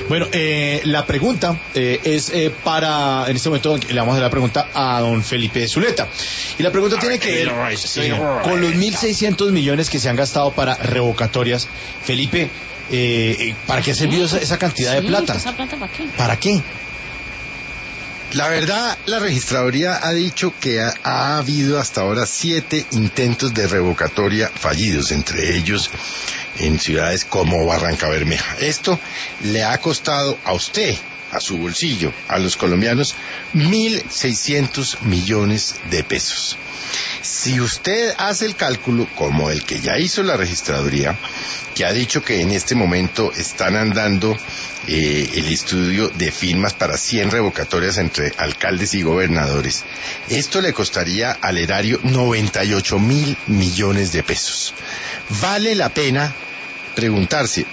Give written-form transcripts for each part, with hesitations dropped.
Bueno, la pregunta es para, en este momento le vamos a hacer la pregunta a don Felipe Zuleta. Y la pregunta tiene que ver con los 1.600 millones que se han gastado para revocatorias. Felipe, ¿para qué ha servido esa cantidad de plata? ¿Esa plata para qué? ¿Para qué? La verdad, la registraduría ha dicho que ha habido hasta ahora 7 intentos de revocatoria fallidos, entre ellos en ciudades como Barrancabermeja. Esto le ha costado a usted, a su bolsillo, a los colombianos, 1.600 millones de pesos. Si usted hace el cálculo, como el que ya hizo la registraduría, que ha dicho que en este momento están andando el estudio de firmas para 100 revocatorias entre alcaldes y gobernadores, esto le costaría al erario 98.000 millones de pesos. Vale la pena preguntarse,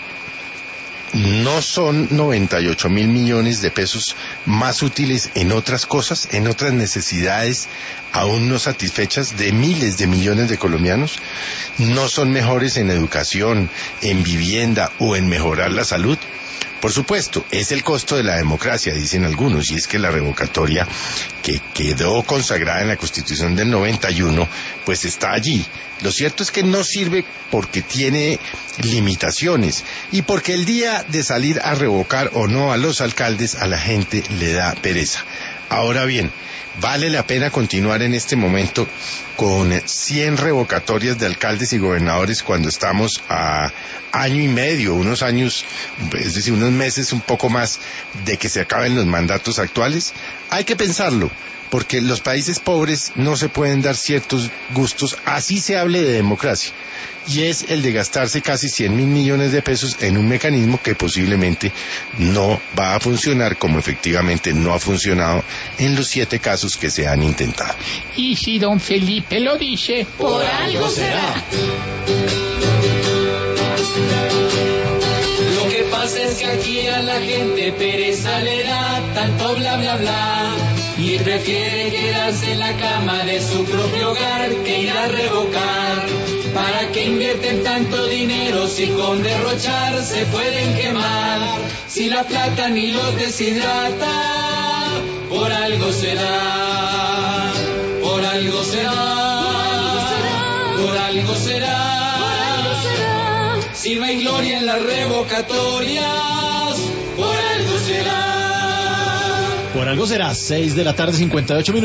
¿no son 98.000 millones de pesos más útiles en otras cosas, en otras necesidades aún no satisfechas de miles de millones de colombianos? ¿No son mejores en educación, en vivienda o en mejorar la salud? Por supuesto, es el costo de la democracia, dicen algunos, y es que la revocatoria que quedó consagrada en la Constitución del 91, pues está allí. Lo cierto es que no sirve porque tiene limitaciones y porque el día de salir a revocar o no a los alcaldes, a la gente le da pereza. Ahora bien, ¿vale la pena continuar en este momento con 100 revocatorias de alcaldes y gobernadores cuando estamos a año y medio, unos años, es decir, unos meses un poco más de que se acaben los mandatos actuales? Hay que pensarlo, porque los países pobres no se pueden dar ciertos gustos, así se hable de democracia, y es el de gastarse casi 100.000 millones de pesos en un mecanismo que posiblemente no va a funcionar, como efectivamente no ha funcionado en los 7 casos que se han intentado. Y si don Felipe lo dice, Por algo será. Lo que pasa es que aquí a la gente pereza le da tanto bla bla bla y prefiere quedarse en la cama de su propio hogar que ir a revocar. ¿Para qué invierten tanto dinero si con derrochar se pueden quemar? Si la plata ni los deshidrata, por algo será, por algo será, por algo será. Si no hay gloria en las revocatorias, por algo será. Por algo será, 6 de la tarde, 58 minutos.